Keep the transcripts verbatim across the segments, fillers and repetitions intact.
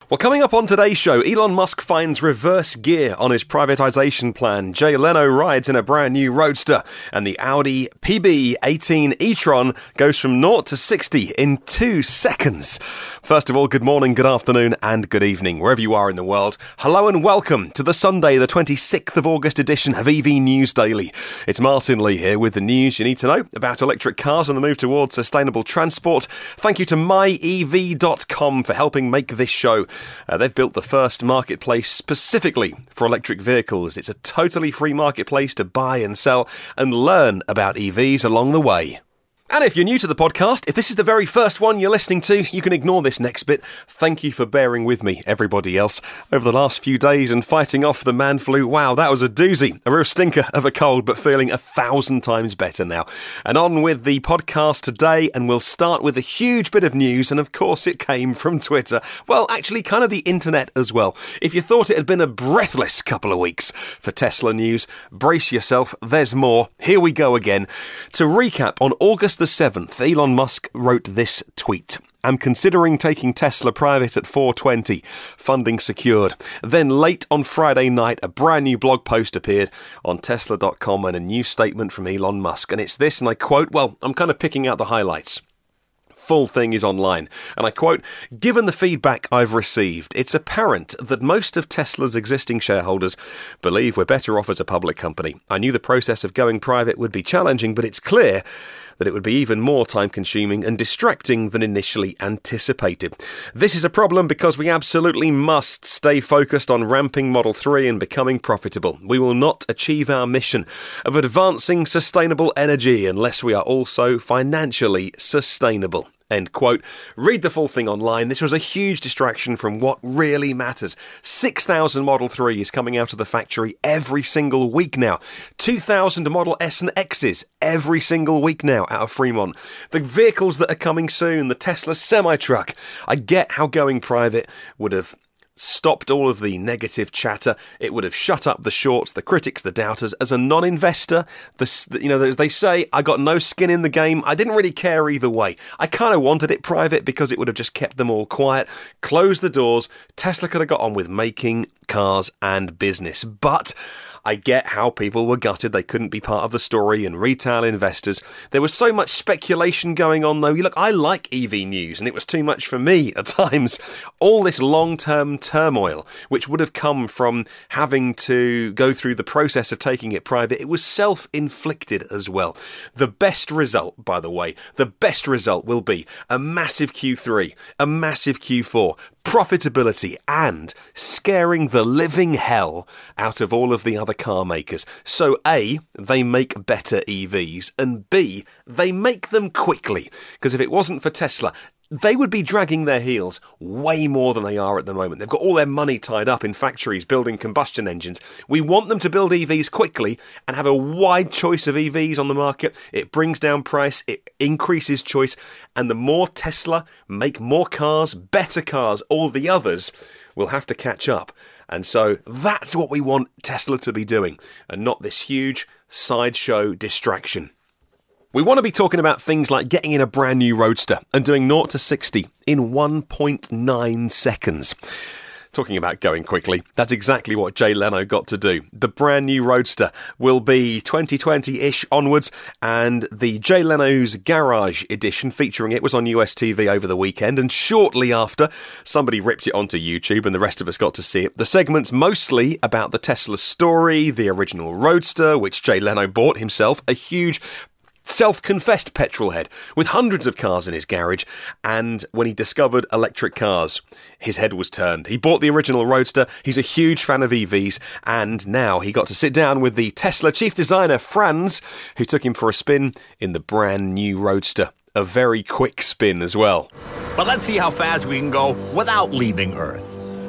Well, coming up on today's show, Elon Musk finds reverse gear on his privatisation plan, Jay Leno rides in a brand new Roadster, and the Audi P B eighteen e-tron goes from zero to sixty in two seconds. First of all, good morning, good afternoon and good evening, wherever you are in the world. Hello and welcome to the Sunday, the twenty-sixth of August edition of E V News Daily. It's Martin Lee here with the news you need to know about electric cars and the move towards sustainable transport. Thank you to my E V dot com for helping make this show. Uh, they've built the first marketplace specifically for electric vehicles. It's a totally free marketplace to buy and sell and learn about E Vs along the way. And if you're new to the podcast, if this is the very first one you're listening to, you can ignore this next bit. Thank you for bearing with me, everybody else, over the last few days and fighting off the man flu. Wow, that was a doozy, a real stinker of a cold, but feeling a thousand times better now. And on with the podcast today, and we'll start with a huge bit of news, and of course it came from Twitter. Well, actually kind of the internet as well. If you thought it had been a breathless couple of weeks for Tesla news, brace yourself, there's more. Here we go again. To recap, on August the seventh, Elon Musk wrote this tweet. I'm considering taking Tesla private at four twenty. Funding secured. Then late on Friday night, a brand new blog post appeared on Tesla dot com and a new statement from Elon Musk. And it's this, and I quote, well, I'm kind of picking out the highlights. Full thing is online, and I quote, given the feedback I've received, it's apparent that most of Tesla's existing shareholders believe we're better off as a public company. I knew the process of going private would be challenging, but it's clear that it would be even more time-consuming and distracting than initially anticipated. This is a problem because we absolutely must stay focused on ramping Model three and becoming profitable. We will not achieve our mission of advancing sustainable energy unless we are also financially sustainable. End quote. Read the full thing online. This was a huge distraction from what really matters. six thousand Model threes coming out of the factory every single week now. two thousand Model S and X's every single week now out of Fremont. The vehicles that are coming soon, the Tesla semi-truck. I get how going private would have stopped all of the negative chatter. It would have shut up the shorts, the critics, the doubters. As a non-investor, the, you know, as they say, I got no skin in the game. I didn't really care either way. I kind of wanted it private because it would have just kept them all quiet, closed the doors. Tesla could have got on with making cars and business. But I get how people were gutted they couldn't be part of the story, and retail investors. There was so much speculation going on though. Look, I like E V news, and it was too much for me at times. All this long-term turmoil, which would have come from having to go through the process of taking it private, it was self-inflicted as well. The best result, by the way, the best result will be a massive Q three, a massive Q four, profitability, and scaring the living hell out of all of the other car makers. So A, they make better E Vs, and B, they make them quickly. Because if it wasn't for Tesla, they would be dragging their heels way more than they are at the moment. They've got all their money tied up in factories building combustion engines. We want them to build E Vs quickly and have a wide choice of E Vs on the market. It brings down price, it increases choice, and the more Tesla make more cars, better cars, all the others will have to catch up. And so that's what we want Tesla to be doing, and not this huge sideshow distraction. We want to be talking about things like getting in a brand new Roadster and doing zero to sixty in one point nine seconds. Talking about going quickly, that's exactly what Jay Leno got to do. The brand new Roadster will be twenty twenty-ish onwards, and the Jay Leno's Garage edition featuring it was on U S T V over the weekend, and shortly after, somebody ripped it onto YouTube and the rest of us got to see it. The segment's mostly about the Tesla story, the original Roadster, which Jay Leno bought himself, a huge self-confessed petrolhead with hundreds of cars in his garage, and when he discovered electric cars, his head was turned. He bought the original Roadster, he's a huge fan of E Vs, and now he got to sit down with the Tesla chief designer, Franz, who took him for a spin in the brand new Roadster. A very quick spin as well. But let's see how fast we can go without leaving Earth.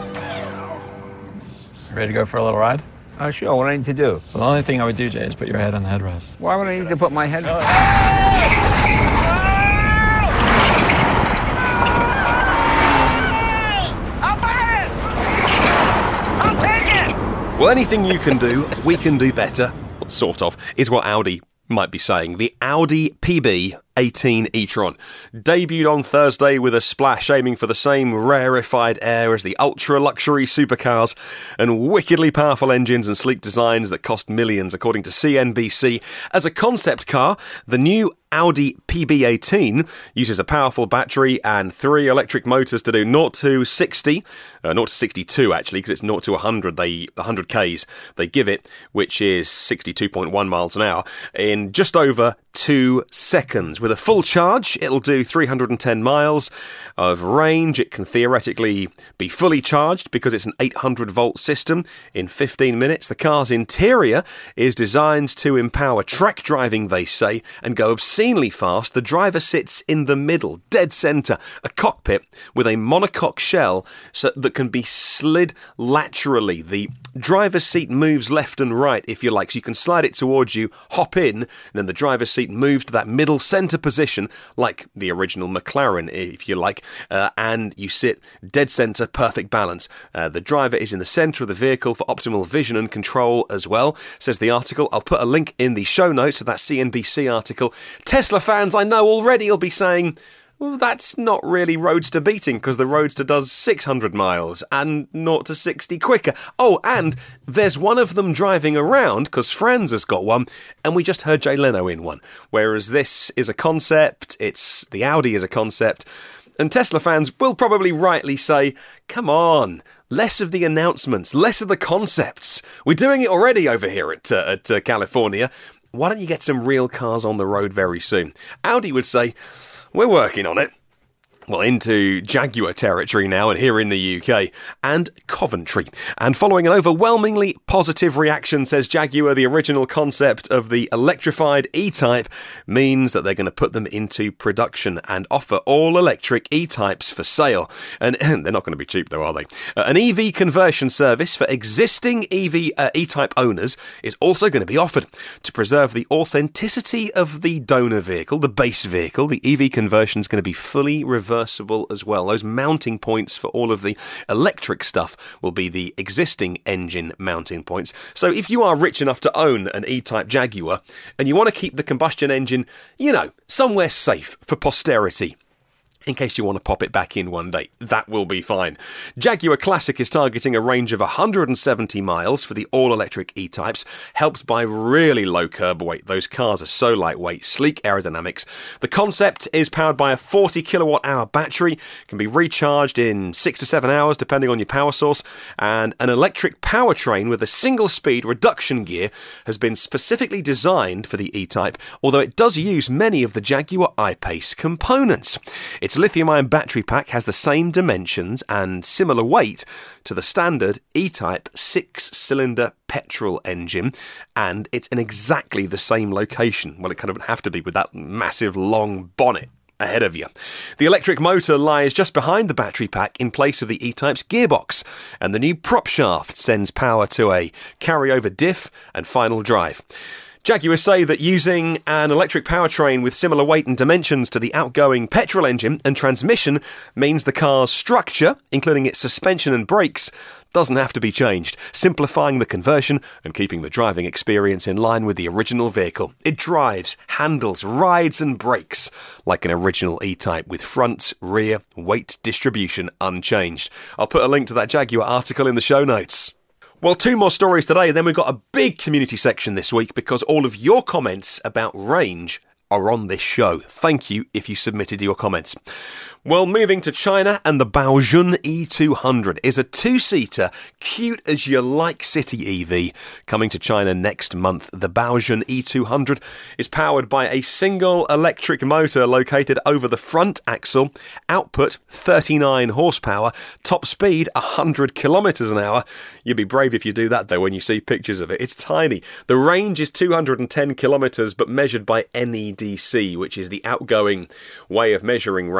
Ready to go for a little ride? Uh, sure, what do I need to do? So the only thing I would do, Jay, is put your head on the headrest. Why would I need to put my head on? I'll buy it! I'll take it! Well, anything you can do, we can do better, sort of, is what Audi might be saying. The Audi P B eighteen e-tron. Debuted on Thursday with a splash aiming for the same rarefied air as the ultra-luxury supercars and wickedly powerful engines and sleek designs that cost millions, according to C N B C. As a concept car, the new Audi P B eighteen uses a powerful battery and three electric motors to do zero to sixty, uh, zero to sixty-two actually, because it's zero to one hundred, they one hundred k's they give it, which is sixty-two point one miles an hour, in just over two seconds. With a full charge, it'll do three hundred ten miles of range. It can theoretically be fully charged because it's an eight hundred volt system in fifteen minutes. The car's interior is designed to empower track driving, they say, and go obscenely fast. The driver sits in the middle, dead centre, a cockpit with a monocoque shell so that can be slid laterally. The driver's seat moves left and right, if you like, so you can slide it towards you, hop in, and then the driver's seat moves to that middle centre position, like the original McLaren, if you like, uh, and you sit dead centre, perfect balance. Uh, the driver is in the centre of the vehicle for optimal vision and control as well, says the article. I'll put a link in the show notes to that C N B C article. Tesla fans, I know already, will be saying, well, that's not really Roadster beating, because the Roadster does six hundred miles and zero to sixty quicker. Oh, and there's one of them driving around, because Franz has got one, and we just heard Jay Leno in one. Whereas this is a concept, it's the Audi is a concept, and Tesla fans will probably rightly say, come on, less of the announcements, less of the concepts. We're doing it already over here at, uh, at uh, California. Why don't you get some real cars on the road very soon? Audi would say, we're working on it. Well, into Jaguar territory now, and here in the U K, and Coventry. And following an overwhelmingly positive reaction, says Jaguar, the original concept of the electrified E-Type means that they're going to put them into production and offer all-electric E-Types for sale. And they're not going to be cheap, though, are they? Uh, an E V conversion service for existing E V uh, E-Type owners is also going to be offered. To preserve the authenticity of the donor vehicle, the base vehicle, the E V conversion is going to be fully reversed as well. Those mounting points for all of the electric stuff will be the existing engine mounting points. So if you are rich enough to own an E-Type Jaguar and you want to keep the combustion engine, you know, somewhere safe for posterity, in case you want to pop it back in one day, that will be fine. Jaguar Classic is targeting a range of one hundred seventy miles for the all-electric E-Types, helped by really low curb weight. Those cars are so lightweight, sleek aerodynamics. The concept is powered by a forty kilowatt hour battery, can be recharged in six to seven hours depending on your power source, and an electric powertrain with a single-speed reduction gear has been specifically designed for the E-Type, although it does use many of the Jaguar I-Pace components. Its lithium-ion battery pack has the same dimensions and similar weight to the standard E-Type six-cylinder petrol engine, and it's in exactly the same location. Well, it kind of have to be with that massive long bonnet ahead of you. The electric motor lies just behind the battery pack in place of the E-Type's gearbox, and the new prop shaft sends power to a carryover diff and final drive. Jaguar say that using an electric powertrain with similar weight and dimensions to the outgoing petrol engine and transmission means the car's structure, including its suspension and brakes, doesn't have to be changed, simplifying the conversion and keeping the driving experience in line with the original vehicle. It drives, handles, rides and brakes like an original E-Type with front, rear, weight distribution unchanged. I'll put a link to that Jaguar article in the show notes. Well, two more stories today, and then we've got a big community section this week because all of your comments about range are on this show. Thank you if you submitted your comments. Well, moving to China, and the Baojun E two hundred is a two-seater, cute-as-you-like city E V coming to China next month. The Baojun E two hundred is powered by a single electric motor located over the front axle, output thirty-nine horsepower, top speed one hundred kilometers an hour. You'd be brave if you do that, though, when you see pictures of it. It's tiny. The range is two hundred ten kilometers, but measured by N E D C, which is the outgoing way of measuring range. I think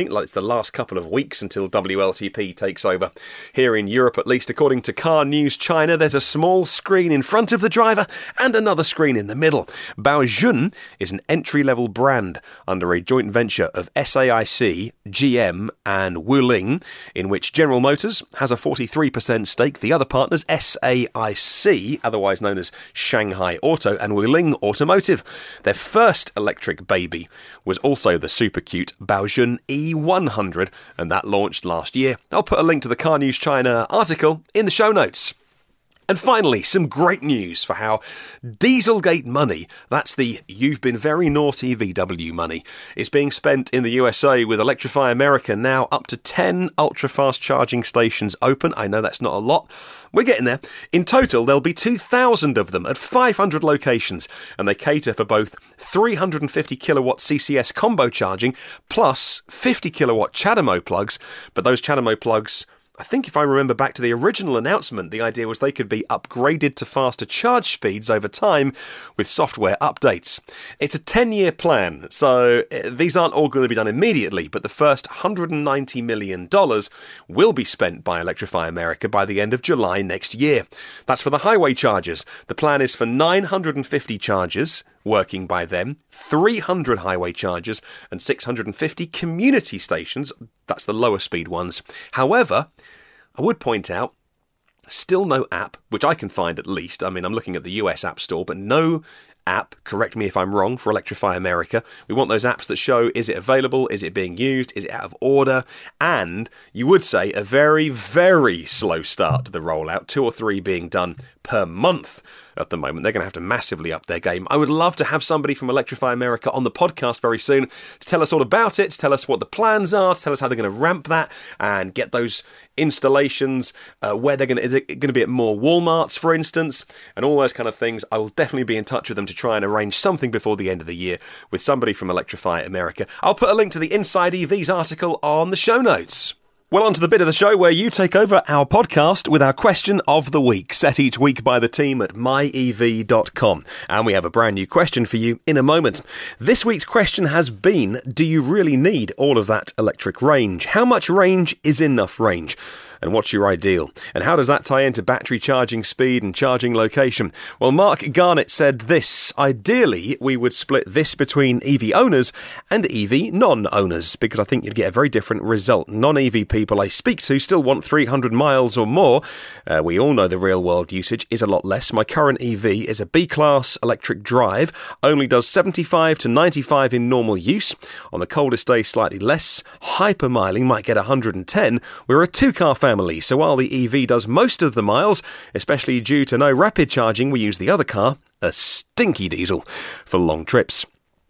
think like it's the last couple of weeks until W L T P takes over. Here in Europe, at least, according to Car News China, there's a small screen in front of the driver and another screen in the middle. Baojun is an entry-level brand under a joint venture of S A I C, G M and Wuling, in which General Motors has a forty-three percent stake. The other partners, S A I C, otherwise known as Shanghai Auto, and Wuling Automotive. Their first electric baby was also the super cute Baojun E one hundred, and that launched last year. I'll put a link to the Car News China article in the show notes. And finally, some great news for how Dieselgate money, that's the you've been very naughty V W money, is being spent in the U S A, with Electrify America now up to ten ultra-fast charging stations open. I know that's not a lot. We're getting there. In total, there'll be two thousand of them at five hundred locations, and they cater for both three hundred fifty kilowatt C C S combo charging plus fifty kilowatt CHAdeMO plugs, but those CHAdeMO plugs, I think if I remember back to the original announcement, the idea was they could be upgraded to faster charge speeds over time with software updates. It's a ten-year plan, so these aren't all going to be done immediately, but the first one hundred ninety million dollars will be spent by Electrify America by the end of July next year. That's for the highway chargers. The plan is for nine hundred fifty chargers working by them, three hundred highway chargers, and six hundred fifty community stations. That's the lower speed ones. However, I would point out, still no app, which I can find at least. I mean, I'm looking at the U S App Store, but no app, correct me if I'm wrong, for Electrify America. We want those apps that show, is it available, is it being used, is it out of order, and you would say a very, very slow start to the rollout, two or three being done per month at the moment. They're going to have to massively up their game. I would love to have somebody from Electrify America on the podcast very soon to tell us all about it, to tell us what the plans are, to tell us how they're going to ramp that and get those installations, uh, where they're going to, is it going to be at more Walmarts, for instance, and all those kind of things. I will definitely be in touch with them to try and arrange something before the end of the year with somebody from Electrify America. I'll put a link to the Inside E Vs article on the show notes. Well, on to the bit of the show where you take over our podcast with our question of the week, set each week by the team at my E V dot com. And we have a brand new question for you in a moment. This week's question has been, do you really need all of that electric range? How much range is enough range? And what's your ideal? And how does that tie into battery charging speed and charging location? Well, Mark Garnett said this: ideally, we would split this between E V owners and E V non-owners, because I think you'd get a very different result. Non-E V people I speak to still want three hundred miles or more. Uh, we all know the real-world usage is a lot less. My current E V is a B-Class electric drive, only does seventy-five to ninety-five in normal use. On the coldest day, slightly less. Hypermiling might get one hundred ten. We're a two-car family. So while the E V does most of the miles, especially due to no rapid charging, we use the other car, a stinky diesel, for long trips.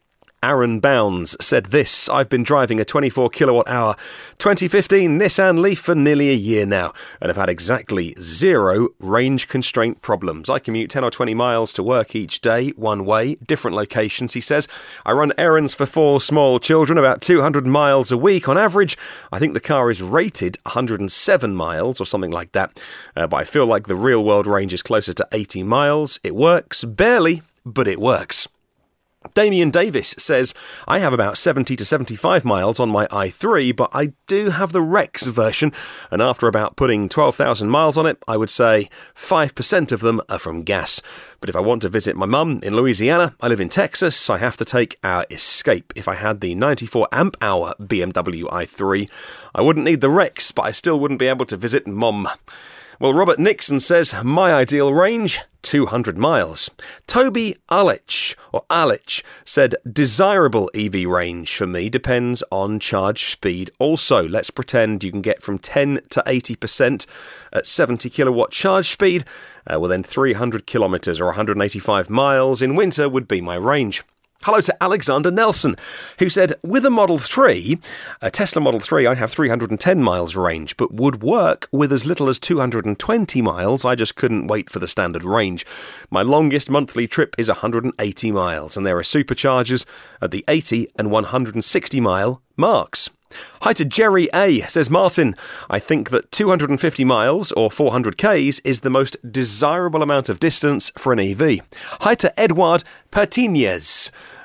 Aaron Bounds said this: I've been driving a twenty-four kilowatt hour twenty fifteen Nissan Leaf for nearly a year now, and have had exactly zero range constraint problems. I commute ten or twenty miles to work each day, one way, different locations, he says. I run errands for four small children, about two hundred miles a week on average. I think the car is rated one hundred seven miles or something like that, uh, but I feel like the real world range is closer to eighty miles. It works, barely, but it works. Damien Davis says, I have about seventy to seventy-five miles on my i three, but I do have the Rex version, and after about putting twelve thousand miles on it, I would say five percent of them are from gas. But if I want to visit my mum in Louisiana, I live in Texas, I have to take our Escape. If I had the ninety-four amp hour B M W i three, I wouldn't need the Rex, but I still wouldn't be able to visit mum. Well, Robert Nixon says, my ideal range, two hundred miles. Toby Alich, or Alich, said, desirable E V range for me depends on charge speed. Also, let's pretend you can get from ten to eighty percent at seventy kilowatt charge speed. Uh, well, then three hundred kilometres or one hundred eighty-five miles in winter would be my range. Hello to Alexander Nelson, who said, with a Model three, a Tesla Model three, I have three hundred ten miles range, but would work with as little as two hundred twenty miles. I just couldn't wait for the standard range. My longest monthly trip is one hundred eighty miles, and there are superchargers at the eighty and one hundred sixty mile marks. Hi to Jerry A, says Martin, I think that two hundred fifty miles or four hundred kays is the most desirable amount of distance for an E V. Hi to Edward Pertinez.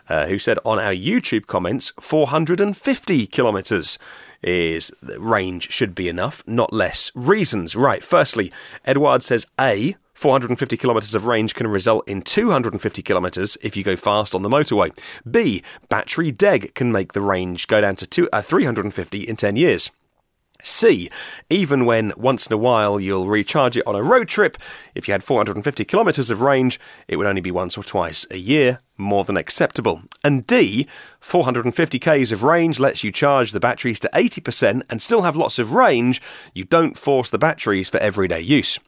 uh, who said on our YouTube comments, four hundred fifty kilometres is range should be enough, not less. Reasons, right. Firstly, Edward says A, four hundred fifty kilometres of range can result in two hundred fifty kilometres if you go fast on the motorway. B, battery deg can make the range go down to two, uh, three hundred fifty in ten years. C, even when once in a while you'll recharge it on a road trip, if you had four hundred fifty kilometres of range, it would only be once or twice a year, more than acceptable. And D, four hundred fifty kays of range lets you charge the batteries to eighty percent and still have lots of range. You don't force the batteries for everyday use.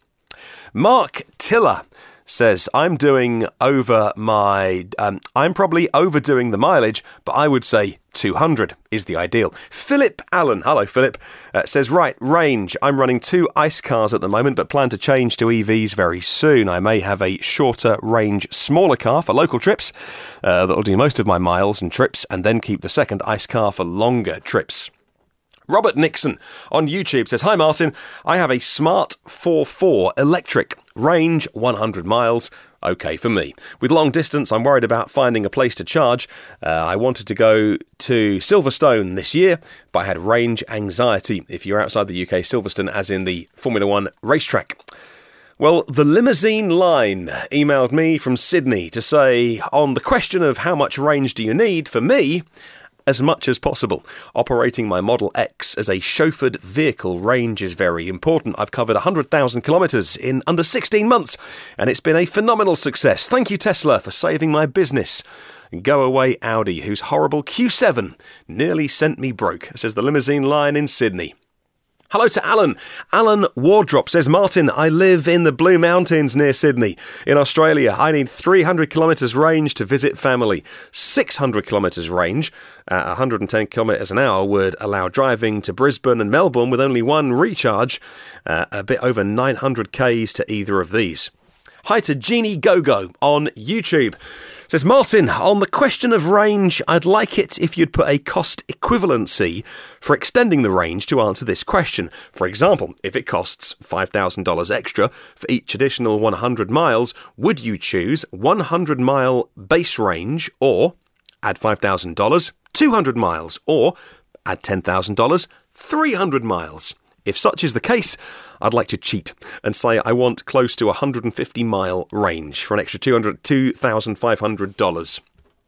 Mark Tiller says, I'm doing over my, um, I'm probably overdoing the mileage, but I would say two hundred is the ideal. Philip Allen, hello Philip, uh, says, right, range. I'm running two ICE cars at the moment, but plan to change to E Vs very soon. I may have a shorter range, smaller car for local trips uh, that'll do most of my miles and trips, and then keep the second ICE car for longer trips. Robert Nixon on YouTube says, hi Martin, I have a Smart four four electric, range one hundred miles, okay for me. With long distance, I'm worried about finding a place to charge. Uh, I wanted to go to Silverstone this year, but I had range anxiety. If you're outside the U K, Silverstone as in the Formula One racetrack. Well, the Limousine Line emailed me from Sydney to say, on the question of how much range do you need, for me, as much as possible. Operating my Model X as a chauffeured vehicle, range is very important. I've covered one hundred thousand kilometres in under sixteen months, and it's been a phenomenal success. Thank you, Tesla, for saving my business. Go away, Audi, whose horrible Q seven nearly sent me broke, says the Limousine Line in Sydney. Hello to Alan. Alan Wardrop says, Martin, I live in the Blue Mountains near Sydney. In Australia, I need three hundred kilometres range to visit family. six hundred kilometres range at one hundred ten kilometres an hour would allow driving to Brisbane and Melbourne with only one recharge, uh, a bit over nine hundred kays to either of these. Hi to Jeannie Gogo on YouTube. Says, Martin, on the question of range, I'd like it if you'd put a cost equivalency for extending the range to answer this question. For example, if it costs five thousand dollars extra for each additional one hundred miles, would you choose one hundred mile base range or add five thousand dollars, two hundred miles, or add ten thousand dollars, three hundred miles? If such is the case, I'd like to cheat and say I want close to one hundred fifty mile range for an extra two thousand five hundred dollars.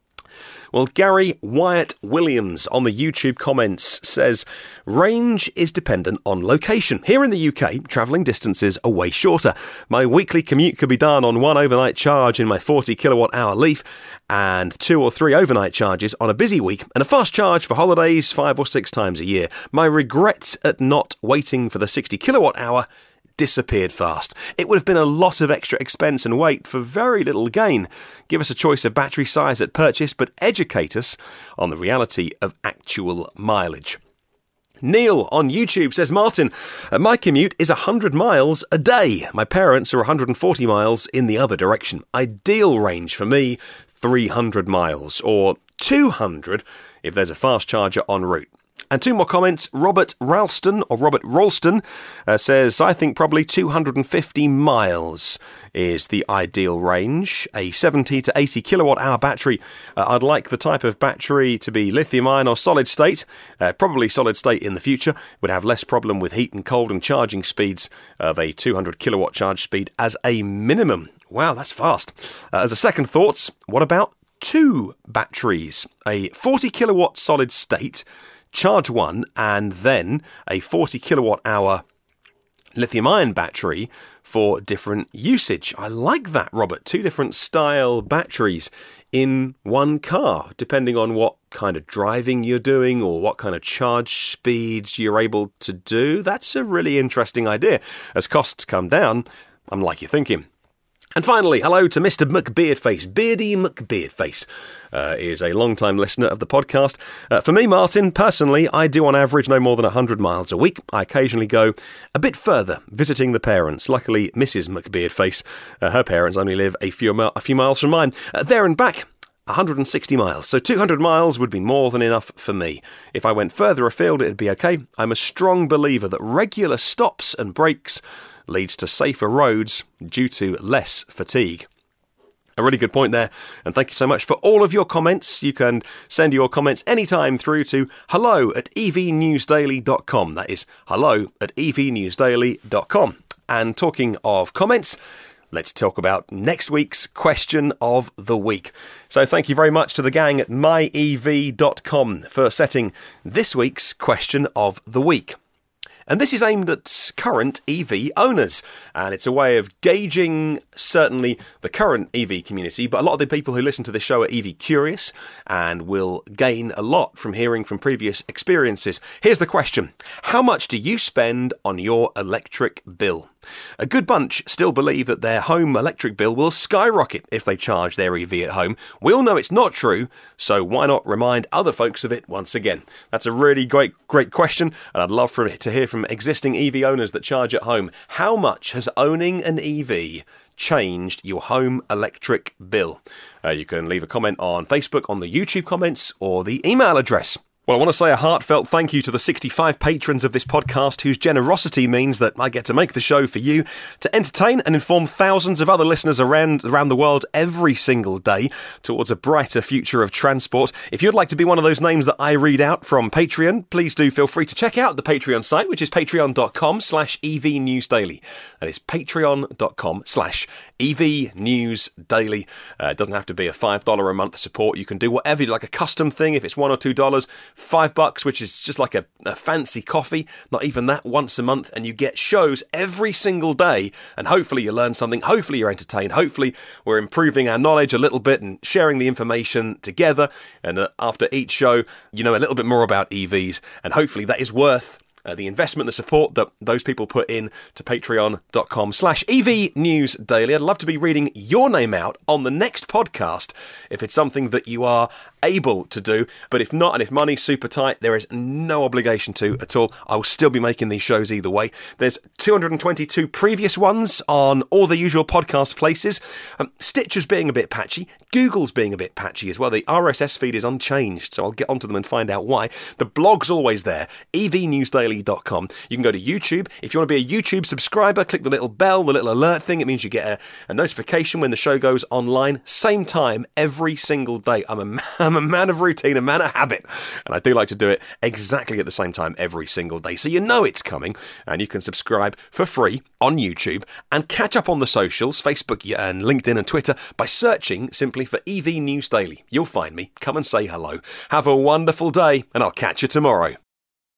Well, Gary Wyatt Williams on the YouTube comments says, range is dependent on location. Here in the U K, travelling distances are way shorter. My weekly commute could be done on one overnight charge in my forty kilowatt hour Leaf and two or three overnight charges on a busy week and a fast charge for holidays five or six times a year. My regrets at not waiting for the sixty kilowatt hour disappeared fast. It would have been a lot of extra expense and weight for very little gain. Give us a choice of battery size at purchase, but educate us on the reality of actual mileage. Neil on YouTube says, Martin, my commute is one hundred miles a day. My parents are one hundred forty miles in the other direction. Ideal range for me, three hundred miles, or two hundred if there's a fast charger en route. And two more comments. Robert Ralston, or Robert Ralston, uh, says, I think probably two hundred fifty miles is the ideal range. A seventy to eighty kilowatt hour battery. Uh, I'd like the type of battery to be lithium-ion or solid state. Uh, probably solid state in the future. Would have less problem with heat and cold and charging speeds of a two hundred kilowatt charge speed as a minimum. Wow, that's fast. Uh, as a second thoughts, what about two batteries? A forty kilowatt solid state, charge one, and then a forty kilowatt hour lithium-ion battery for different usage. I like that, Robert. Two different style batteries in one car, depending on what kind of driving you're doing or what kind of charge speeds you're able to do. That's a really interesting idea. As costs come down, I'm like you're thinking. And finally, hello to Mister McBeardface. Beardy McBeardface uh, is a long-time listener of the podcast. Uh, for me, Martin, personally, I do on average no more than one hundred miles a week. I occasionally go a bit further, visiting the parents. Luckily, Missus McBeardface, uh, her parents only live a few, mi- a few miles from mine. Uh, there and back, one hundred sixty miles. So two hundred miles would be more than enough for me. If I went further afield, it'd be okay. I'm a strong believer that regular stops and breaks leads to safer roads due to less fatigue. A really good point there, and thank you so much for all of your comments. You can send your comments anytime through to hello at e v news daily dot com. That is hello at e v news daily dot com. And talking of comments, let's talk about next week's question of the week. So thank you very much to the gang at my e v dot com for setting this week's question of the week. And this is aimed at current E V owners, and it's a way of gauging certainly the current E V community, but a lot of the people who listen to this show are E V curious and will gain a lot from hearing from previous experiences. Here's the question: how much do you spend on your electric bill? A good bunch still believe that their home electric bill will skyrocket if they charge their E V at home. We all know it's not true, so why not remind other folks of it once again? That's a really great, great question, and I'd love for it to hear from existing E V owners that charge at home. How much has owning an E V changed your home electric bill? Uh, you can leave a comment on Facebook, on the YouTube comments, or the email address. Well, I want to say a heartfelt thank you to the sixty-five patrons of this podcast whose generosity means that I get to make the show for you, to entertain and inform thousands of other listeners around around the world every single day towards a brighter future of transport. If you'd like to be one of those names that I read out from Patreon, please do feel free to check out the Patreon site, which is patreon.com slash evnewsdaily. That is patreon.com slash evnewsdaily. Uh, it doesn't have to be a five dollars a month support. You can do whatever you like, a custom thing if it's one or two dollars. Five bucks, which is just like a, a fancy coffee, not even that, once a month, and you get shows every single day, and hopefully you learn something, hopefully you're entertained, hopefully we're improving our knowledge a little bit and sharing the information together, and uh, after each show, you know a little bit more about E Vs, and hopefully that is worth Uh, the investment, the support that those people put in to patreon.com slash evnewsdaily. I'd love to be reading your name out on the next podcast if it's something that you are able to do. But if not, and if money's super tight, there is no obligation to at all. I will still be making these shows either way. There's two hundred twenty-two previous ones on all the usual podcast places. Um, Stitcher's being a bit patchy. Google's being a bit patchy as well. The R S S feed is unchanged, so I'll get onto them and find out why. The blog's always there, e v news daily dot com. You can go to YouTube. If you want to be a YouTube subscriber, click the little bell, the little alert thing. It means you get a, a notification when the show goes online. Same time every single day. I'm a, I'm a man of routine, a man of habit, and I do like to do it exactly at the same time every single day. So you know it's coming, and you can subscribe for free on YouTube and catch up on the socials, Facebook and LinkedIn and Twitter, by searching simply for E V News Daily. You'll find me. Come and say hello. Have a wonderful day, and I'll catch you tomorrow.